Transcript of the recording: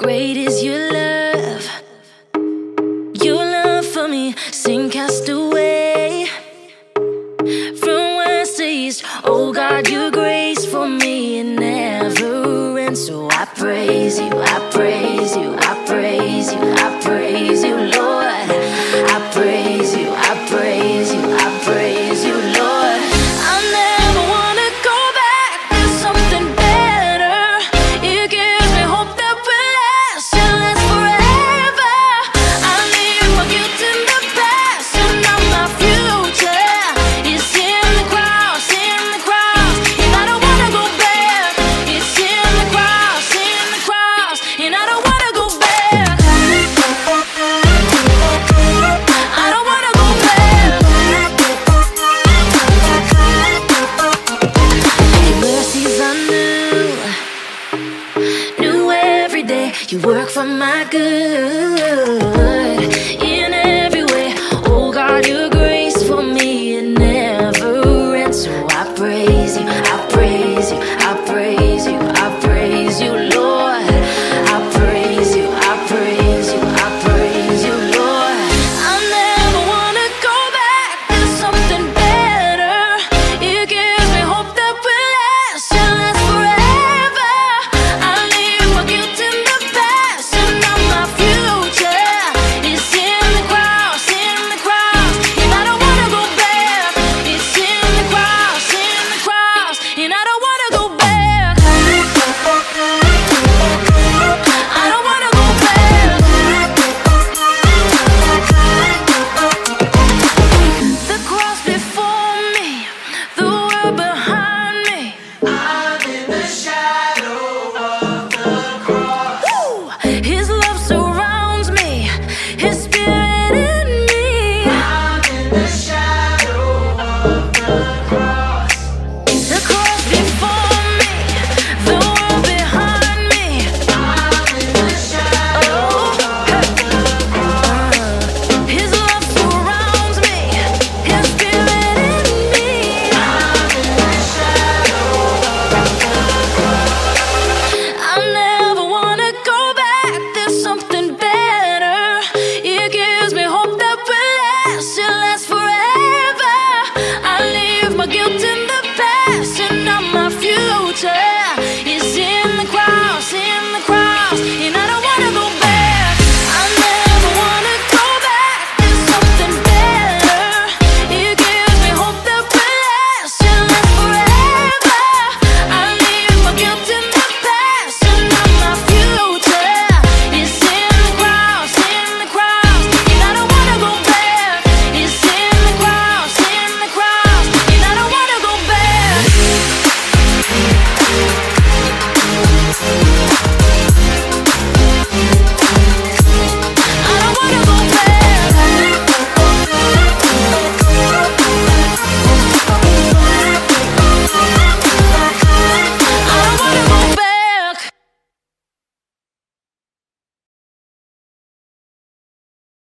great is your love for me, sing cast away from west to east. Oh God, your grace for me, it never ends. So I praise you, I praise you, I praise you, I praise you, Lord. I praise you, I praise you, I praise you, Lord. I never wanna go back, there's something better. It gives me hope that will last and last forever. I leave my guilt in the past and now my future is in the cross, and I don't wanna go back. It's in the cross, and I don't wanna go back. I don't wanna go back. Your mercies are new every day. You work for my good in every way. Oh God, your grace for me, it never ends. So I praise you,